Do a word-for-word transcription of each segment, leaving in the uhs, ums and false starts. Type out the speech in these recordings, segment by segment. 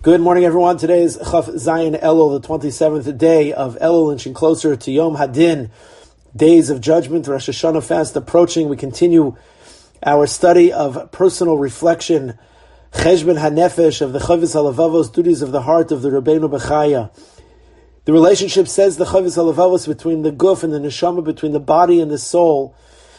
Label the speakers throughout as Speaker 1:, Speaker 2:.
Speaker 1: Good morning, everyone. Today is Chaf Zayin Elul, the twenty-seventh day of Elul, inching closer to Yom Hadin, days of judgment, Rosh Hashanah fast approaching. We continue our study of personal reflection, Cheshbon HaNefesh, of the Chavis HaLevavos, duties of the heart of the Rabbeinu Bechaya. The relationship, says the Chavis HaLevavos, between the Guf and the Neshama, between the body and the soul,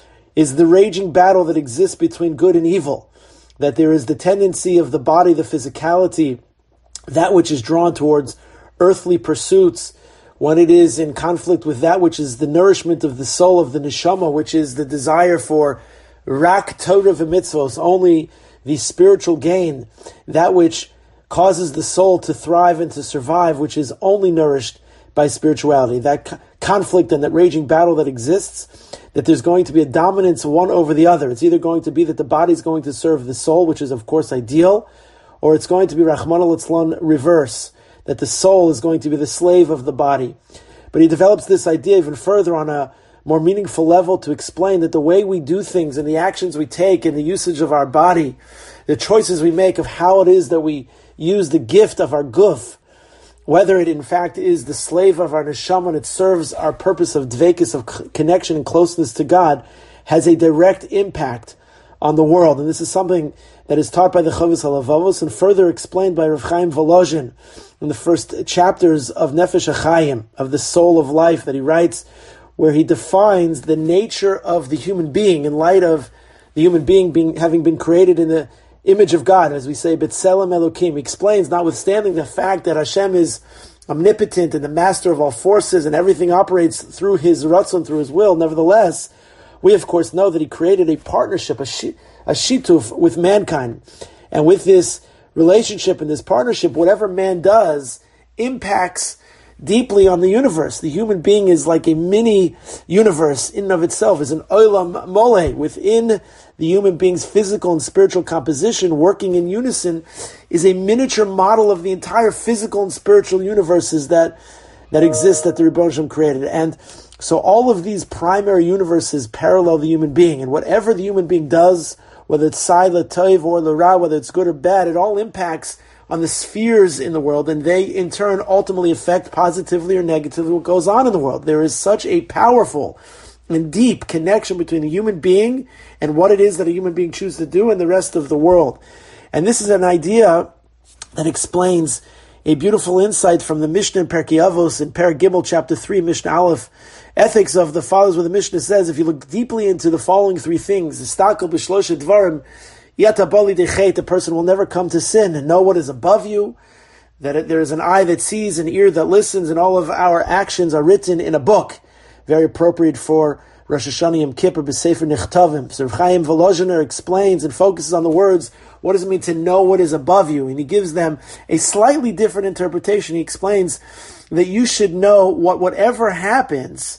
Speaker 1: is the raging battle that exists between good and evil. That there is the tendency of the body, the physicality, that which is drawn towards earthly pursuits, when it is in conflict with that which is the nourishment of the soul of the neshama, which is the desire for rak Torah v'mitzvos, only the spiritual gain, that which causes the soul to thrive and to survive, which is only nourished by spirituality. That co- conflict and that raging battle that exists, that there's going to be a dominance one over the other. It's either going to be that the body is going to serve the soul, which is of course ideal, or it's going to be Rachmana litzlan reverse, that the soul is going to be the slave of the body. But he develops this idea even further on a more meaningful level to explain that the way we do things and the actions we take and the usage of our body, the choices we make of how it is that we use the gift of our guf, whether it in fact is the slave of our neshama and it serves our purpose of dvekis, of connection and closeness to God, has a direct impact on the world. And this is something that is taught by the Chavis HaLevavos and further explained by Rav Chaim Volozhin in the first chapters of Nefesh HaChaim, of the soul of life, that he writes, where he defines the nature of the human being in light of the human being being having been created in the image of God, as we say, B'Tselem Elokim. He explains, notwithstanding the fact that Hashem is omnipotent and the master of all forces and everything operates through his ratzon, through his will, nevertheless, we of course know that he created a partnership, a shi- a shituf with mankind. And with this relationship and this partnership, whatever man does impacts deeply on the universe. The human being is like a mini universe in and of itself, is an olam mole within the human being's physical and spiritual composition, working in unison, is a miniature model of the entire physical and spiritual universes that that exist that the Rebbeinu Shem created. And so all of these primary universes parallel the human being, and whatever the human being does, whether it's sai l'toiv or l'ra, whether it's good or bad, it all impacts on the spheres in the world, and they in turn ultimately affect positively or negatively what goes on in the world. There is such a powerful and deep connection between a human being and what it is that a human being chooses to do and the rest of the world. And this is an idea that explains a beautiful insight from the Mishnah in Perkei Avos in Perek Gimel, chapter three, Mishnah Aleph, Ethics of the Fathers, where the Mishnah says, if you look deeply into the following three things, Istakel b'shlosha dvarim, yata bali dechet, the person will never come to sin and know what is above you, that it, there is an eye that sees, an ear that listens, and all of our actions are written in a book, very appropriate for Rosh Hashanah Yom Kippur b'Sefer Nichtavim. So Rav Chaim Volozhiner explains and focuses on the words, what does it mean to know what is above you? And he gives them a slightly different interpretation. He explains that you should know what whatever happens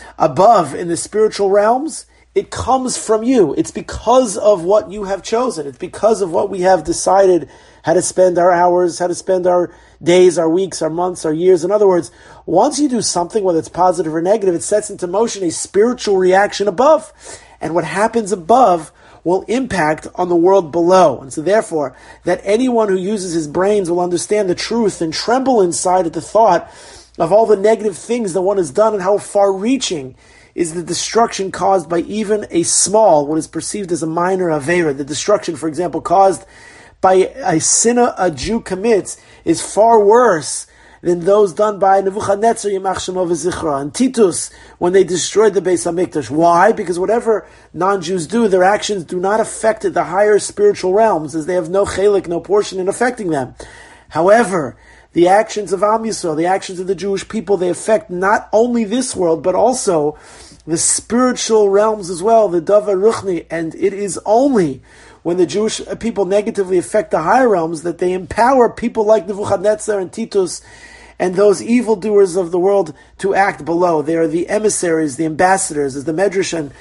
Speaker 1: above in the spiritual realms, it comes from you. It's because of what you have chosen. It's because of what we have decided how to spend our hours, how to spend our days, our weeks, our months, our years. In other words, once you do something, whether it's positive or negative, it sets into motion a spiritual reaction above. And what happens above will impact on the world below. And so therefore, that anyone who uses his brains will understand the truth and tremble inside at the thought of all the negative things that one has done and how far-reaching is the destruction caused by even a small, what is perceived as a minor avera. The destruction, for example, caused by a sin a Jew commits is far worse than those done by Nebuchadnezzar, Yimach Shemo v'Zichra, and Titus, when they destroyed the Beis HaMikdash. Why? Because whatever non-Jews do, their actions do not affect the higher spiritual realms, as they have no chelik, no portion in affecting them. However, the actions of Am Yisrael, the actions of the Jewish people, they affect not only this world, but also the spiritual realms as well, the Davar Ruchni, and it is only when the Jewish people negatively affect the higher realms that they empower people like Nebuchadnezzar and Titus and those evildoers of the world to act below. They are the emissaries, the ambassadors, as the Medrash on,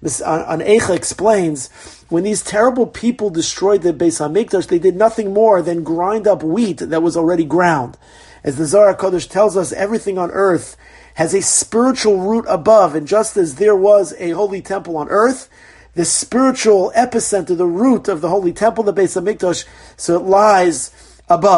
Speaker 1: on Eicha explains. When these terrible people destroyed the Beis HaMikdash, they did nothing more than grind up wheat that was already ground. As the Zohar HaKadosh tells us, everything on earth has a spiritual root above, and just as there was a holy temple on earth, the spiritual epicenter, the root of the holy temple, the Beis HaMikdash, so it lies above.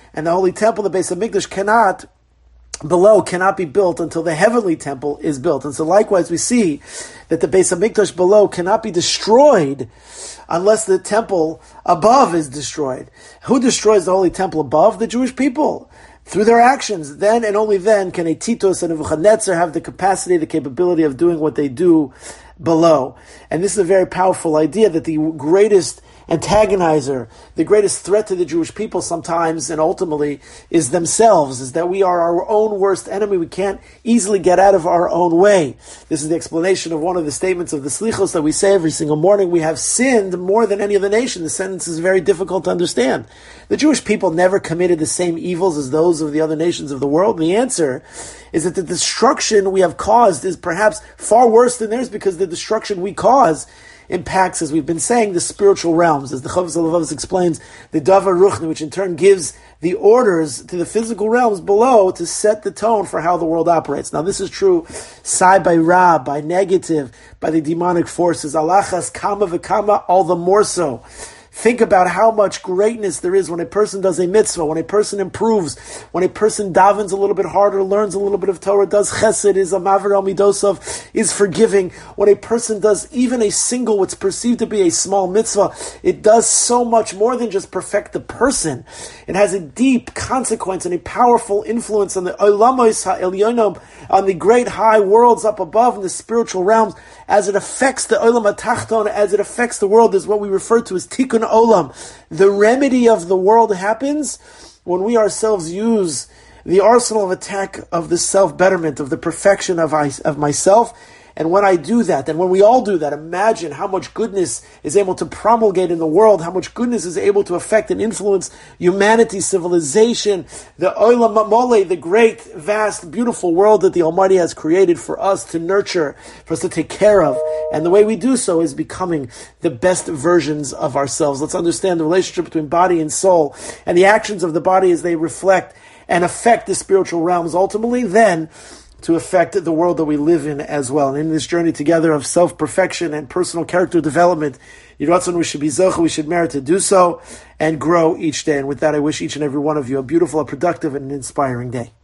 Speaker 1: and the Holy Temple, the Beis HaMikdash, cannot below cannot be built until the heavenly temple is built. And so likewise we see that the Beis HaMikdash below cannot be destroyed unless the temple above is destroyed. Who destroys the holy temple above? The Jewish people. Through their actions. Then and only then can a Titus and a Nebuchadnezzar have the capacity, the capability of doing what they do below. And this is a very powerful idea that the greatest antagonizer, the greatest threat to the Jewish people sometimes and ultimately is themselves, is that we are our own worst enemy. We can't easily get out of our own way. This is the explanation of one of the statements of the Slichos that we say every single morning. We have sinned more than any other nation. The sentence is very difficult to understand. The Jewish people never committed the same evils as those of the other nations of the world. And the answer is that the destruction we have caused is perhaps far worse than theirs, because the destruction we cause impacts, as we've been saying, the spiritual realms. As the Chovos HaLevavos explains, the Davar Ruchni, which in turn gives the orders to the physical realms below to set the tone for how the world operates. Now this is true side by ra, by negative, by the demonic forces. Alachas kama v'kama, all the more so. Think about how much greatness there is when a person does a mitzvah, when a person improves, when a person davens a little bit harder, learns a little bit of Torah, does chesed, is a maver al midosov, is forgiving. When a person does even a single, what's perceived to be a small mitzvah, it does so much more than just perfect the person. It has a deep consequence and a powerful influence on the olamos ha'elyonom, on the great high worlds up above in the spiritual realms, as it affects the olam hatachton, as it affects the world, is what we refer to as tikkun olam. The remedy of the world happens when we ourselves use the arsenal of attack of the self-betterment, of the perfection of, I, of myself. And when I do that, and when we all do that, imagine how much goodness is able to promulgate in the world, how much goodness is able to affect and influence humanity, civilization, the Olam Mole, the great, vast, beautiful world that the Almighty has created for us to nurture, for us to take care of. And the way we do so is becoming the best versions of ourselves. Let's understand the relationship between body and soul, and the actions of the body as they reflect and affect the spiritual realms ultimately, then to affect the world that we live in as well. And in this journey together of self-perfection and personal character development, Yiratzon, we should be zocha, we should merit to do so and grow each day. And with that, I wish each and every one of you a beautiful, a productive, and an inspiring day.